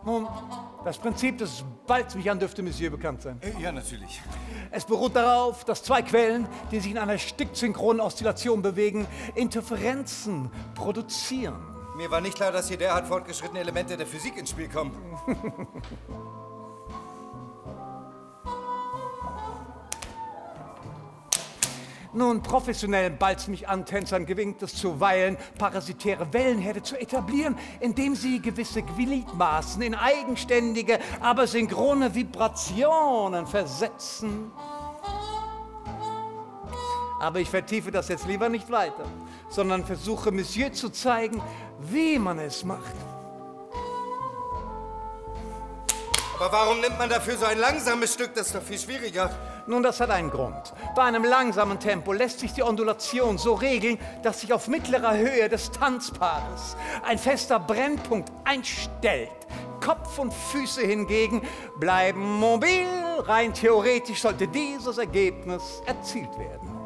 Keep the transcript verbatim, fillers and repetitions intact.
Nun, das Prinzip des Balzmich-an dürfte Monsieur bekannt sein. Äh, ja, natürlich. Es beruht darauf, dass zwei Quellen, die sich in einer sticksynchronen Oszillation bewegen, Interferenzen produzieren. Mir war nicht klar, dass hier derart fortgeschrittene Elemente der Physik ins Spiel kommen. Nun, professionellen Balzmich-an-Tänzern gelingt es zuweilen, parasitäre Wellenherde zu etablieren, indem sie gewisse Gliedmaßen in eigenständige, aber synchrone Vibrationen versetzen. Aber ich vertiefe das jetzt lieber nicht weiter, sondern versuche Monsieur zu zeigen, wie man es macht. Aber warum nimmt man dafür so ein langsames Stück? Das ist doch viel schwieriger. Nun, das hat einen Grund. Bei einem langsamen Tempo lässt sich die Ondulation so regeln, dass sich auf mittlerer Höhe des Tanzpaares ein fester Brennpunkt einstellt. Kopf und Füße hingegen bleiben mobil. Rein theoretisch sollte dieses Ergebnis erzielt werden.